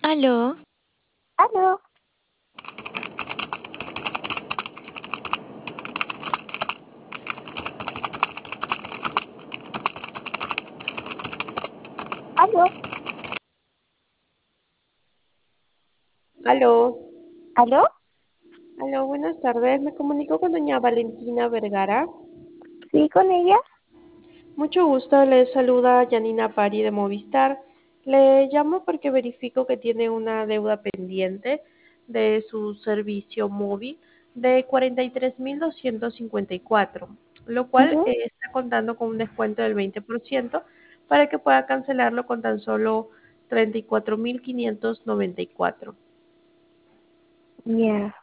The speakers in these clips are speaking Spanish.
Aló, Aló, aló, Aló, aló, aló, buenas tardes. Me comunico con doña Valentina Vergara. sí, con ella. Mucho gusto, le saluda Janina Pari de Movistar. Le llamo porque verifico que tiene una deuda pendiente de su servicio móvil de 43.254, lo cual Ujú. está contando con un descuento del 20% para que pueda cancelarlo con tan solo 34.594. Ya,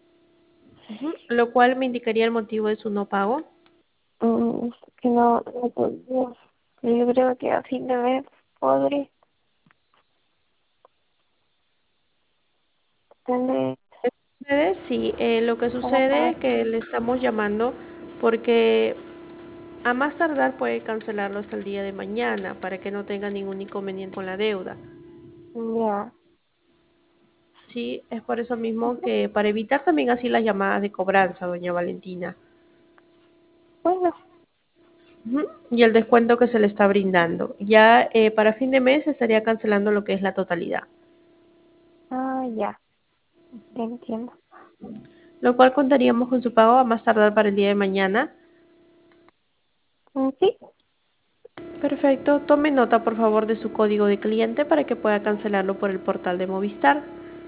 Lo cual me indicaría el motivo de su no pago. que no podía. Yo creo que a fin de mes podré tener Sí, lo que para sucede pagar. es que le estamos llamando porque a más tardar puede cancelarlo hasta el día de mañana para que no tenga ningún inconveniente con la deuda. Ya, Sí, es por eso mismo que para evitar también así las llamadas de cobranza, doña Valentina. bueno, Ujú. Y el descuento que se le está brindando. Ya para fin de mes estaría cancelando lo que es la totalidad, ya, entiendo. lo cual contaríamos con su pago a más tardar para el día de mañana. Sí, Perfecto, tome nota por favor de su código de cliente para que pueda cancelarlo por el portal de Movistar.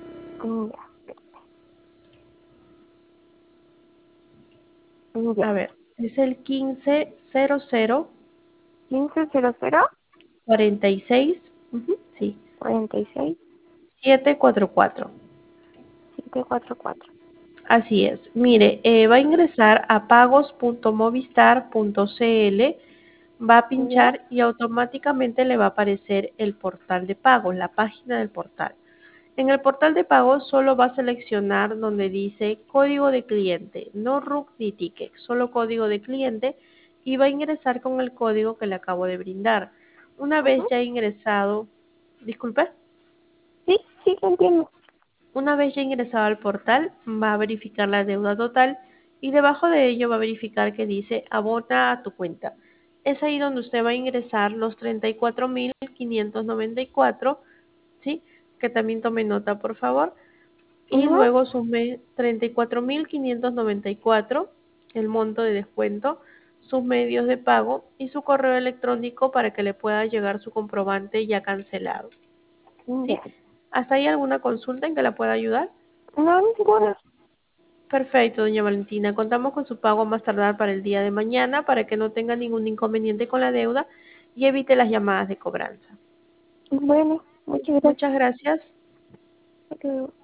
ya. A ver, es el 1500 1500 46, sí, 46 744. 744. Así es. Mire, va a ingresar a pagos.movistar.cl, va a Ya, pinchar y automáticamente le va a aparecer el portal de pagos, la página del portal. En el portal de pagos solo va a seleccionar donde dice código de cliente, no RUC ni ticket, solo código de cliente y va a ingresar con el código que le acabo de brindar. Una vez ujú. ya ingresado, disculpe, Sí, sí, lo entiendo. una vez ya ingresado al portal, va a verificar la deuda total y debajo de ello va a verificar que dice abona a tu cuenta. Es ahí donde usted va a ingresar los 34.594, ¿sí? Que también tome nota, por favor. Y Ujú. luego sume 34.594, el monto de descuento, sus medios de pago y su correo electrónico para que le pueda llegar su comprobante ya cancelado. ¿Sí? Ya. ¿Hasta ahí alguna consulta en que la pueda ayudar? No, ninguna. Perfecto, doña Valentina. Contamos con su pago a más tardar para el día de mañana para que no tenga ningún inconveniente con la deuda y evite las llamadas de cobranza. Bueno, muchas gracias. Muchas gracias. Hasta luego.